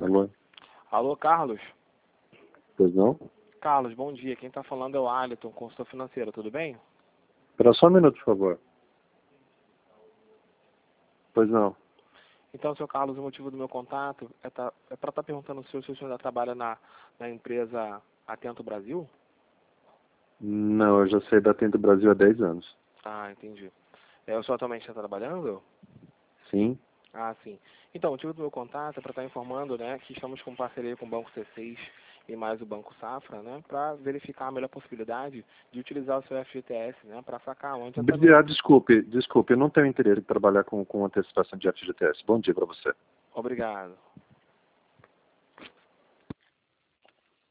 Alô? Alô, Carlos? Pois não? Carlos, bom dia. Quem está falando é o Alisson, consultor financeiro, tudo bem? Espera só um minuto, por favor. Pois não? Então, seu Carlos, o motivo do meu contato é para estar perguntando se o senhor ainda trabalha na empresa Atento Brasil? Não, eu já saí da Atento Brasil há 10 anos. Ah, entendi. O senhor atualmente está trabalhando? Sim? Ah, sim. Então, o motivo do meu contato é para estar informando, né, que estamos com parceria com o Banco C6 e mais o Banco Safra, né, para verificar a melhor possibilidade de utilizar o seu FGTS, né, para sacar onde Desculpe, eu não tenho interesse em trabalhar com antecipação de FGTS. Bom dia para você. Obrigado.